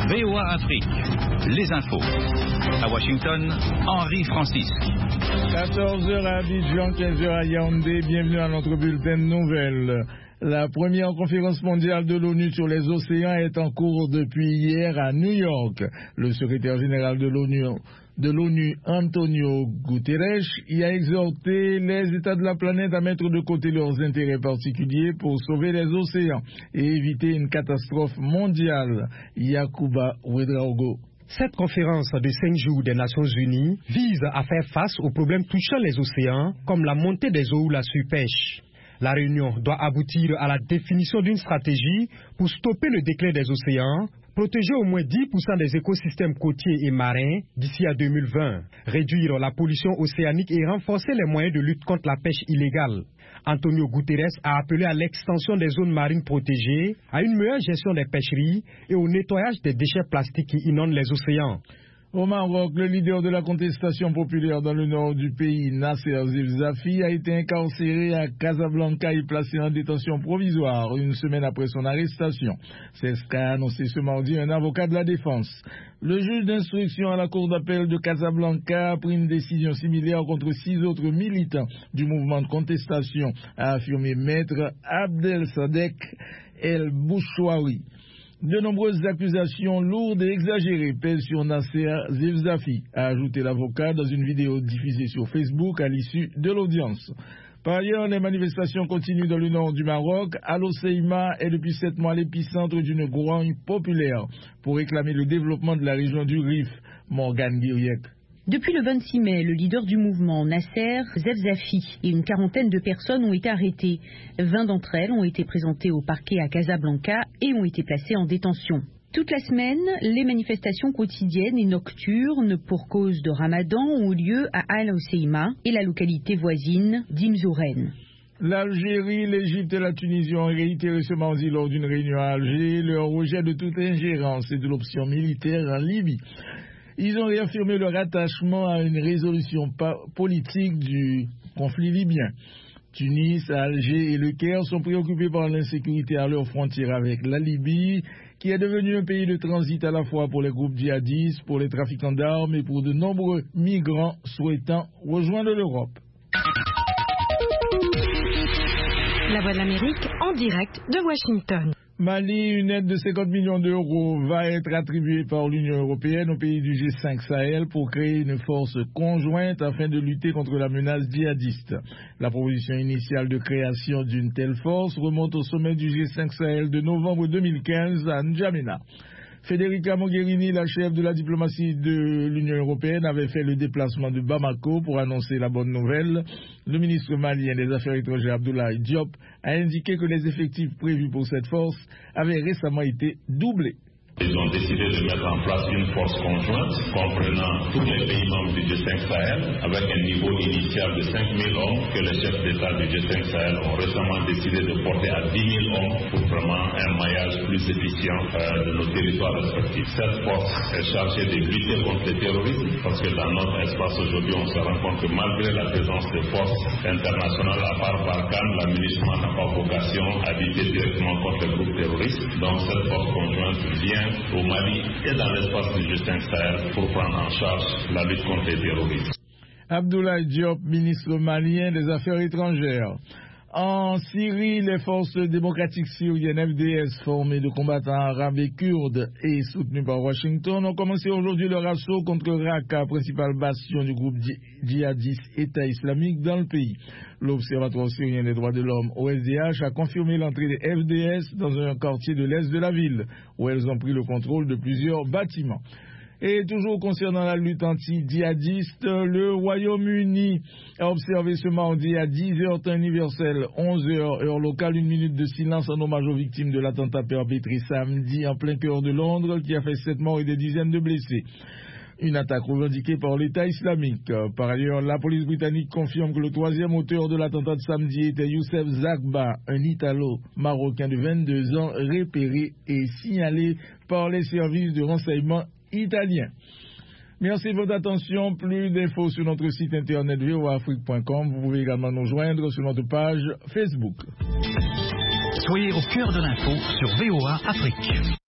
VOA Afrique, les infos. À Washington, Henri Francis. 14h à Abidjan, 15h à Yaoundé. Bienvenue à notre bulletin de nouvelles. La première conférence mondiale de l'ONU sur les océans est en cours depuis hier à New York. Le secrétaire général de l'ONU, Antonio Guterres, y a exhorté les États de la planète à mettre de côté leurs intérêts particuliers pour sauver les océans et éviter une catastrophe mondiale. Yacouba Ouedraogo. Cette conférence de 5 jours des Nations Unies vise à faire face aux problèmes touchant les océans, comme la montée des eaux ou la surpêche. La réunion doit aboutir à la définition d'une stratégie pour stopper le déclin des océans, protéger au moins 10% des écosystèmes côtiers et marins d'ici à 2020, réduire la pollution océanique et renforcer les moyens de lutte contre la pêche illégale. Antonio Guterres a appelé à l'extension des zones marines protégées, à une meilleure gestion des pêcheries et au nettoyage des déchets plastiques qui inondent les océans. Au Maroc, le leader de la contestation populaire dans le nord du pays, Nasser Zefzafi, a été incarcéré à Casablanca et placé en détention provisoire une semaine après son arrestation. C'est ce qu'a annoncé ce mardi un avocat de la défense. Le juge d'instruction à la cour d'appel de Casablanca a pris une décision similaire contre 6 autres militants du mouvement de contestation, a affirmé maître Abdel Sadek El Bouchouari. De nombreuses accusations lourdes et exagérées pèsent sur Nasser Zefzafi, a ajouté l'avocat dans une vidéo diffusée sur Facebook à l'issue de l'audience. Par ailleurs, les manifestations continuent dans le nord du Maroc. Al-Hoceima est depuis 7 mois l'épicentre d'une grogne populaire pour réclamer le développement de la région du Rif. Morgane Guiriec. Depuis le 26 mai, le leader du mouvement, Nasser Zefzafi, et une quarantaine de personnes ont été arrêtées. 20 d'entre elles ont été présentées au parquet à Casablanca et ont été placées en détention. Toute la semaine, les manifestations quotidiennes et nocturnes pour cause de Ramadan ont eu lieu à Al-Hoceima et la localité voisine d'Imzouren. L'Algérie, l'Égypte et la Tunisie ont réitéré ce mardi lors d'une réunion à Alger leur rejet de toute ingérence et de l'option militaire en Libye. Ils ont réaffirmé leur attachement à une résolution politique du conflit libyen. Tunis, Alger et Le Caire sont préoccupés par l'insécurité à leurs frontières avec la Libye, qui est devenue un pays de transit à la fois pour les groupes djihadistes, pour les trafiquants d'armes et pour de nombreux migrants souhaitant rejoindre l'Europe. La Voix de l'Amérique en direct de Washington. Mali, une aide de 50 millions d'euros va être attribuée par l'Union européenne aux pays du G5 Sahel pour créer une force conjointe afin de lutter contre la menace djihadiste. La proposition initiale de création d'une telle force remonte au sommet du G5 Sahel de novembre 2015 à N'Djamena. Federica Mogherini, la chef de la diplomatie de l'Union européenne, avait fait le déplacement de Bamako pour annoncer la bonne nouvelle. Le ministre malien des Affaires étrangères, Abdoulaye Diop, a indiqué que les effectifs prévus pour cette force avaient récemment été doublés. Ils ont décidé de mettre en place une force conjointe comprenant tous les pays membres du G5 Sahel avec un niveau initial de 5 000 hommes que les chefs d'État du G5 Sahel ont récemment décidé de porter à 10 000 hommes pour vraiment un maillage plus efficient de nos territoires respectifs. Cette force est chargée de lutter contre le terrorisme parce que dans notre espace aujourd'hui on se rend compte que malgré la présence de forces internationales à part Barkhane, la MINUSMA n'a pas vocation à lutter directement contre les groupes terroristes. Donc cette force conjointe vient au Mali et dans l'espace du G5 Sahel pour prendre en charge la lutte contre les terroristes. Abdoulaye Diop, ministre malien des Affaires étrangères. En Syrie, les forces démocratiques syriennes FDS, formées de combattants arabes et kurdes et soutenues par Washington, ont commencé aujourd'hui leur assaut contre Raqqa, principale bastion du groupe djihadiste État islamique dans le pays. L'Observatoire syrien des droits de l'homme, OSDH, a confirmé l'entrée des FDS dans un quartier de l'est de la ville, où elles ont pris le contrôle de plusieurs bâtiments. Et toujours concernant la lutte anti-djihadiste, le Royaume-Uni a observé ce mardi à 10h temps universel, 11h heure locale, une minute de silence en hommage aux victimes de l'attentat perpétré samedi en plein cœur de Londres, qui a fait 7 morts et des dizaines de blessés. Une attaque revendiquée par l'État islamique. Par ailleurs, la police britannique confirme que le 3e auteur de l'attentat de samedi était Youssef Zakba, un Italo-Marocain de 22 ans, repéré et signalé par les services de renseignement italiens. Merci de votre attention. Plus d'infos sur notre site internet voaafrique.com. Vous pouvez également nous joindre sur notre page Facebook. Soyez au cœur de l'info sur VOA Afrique.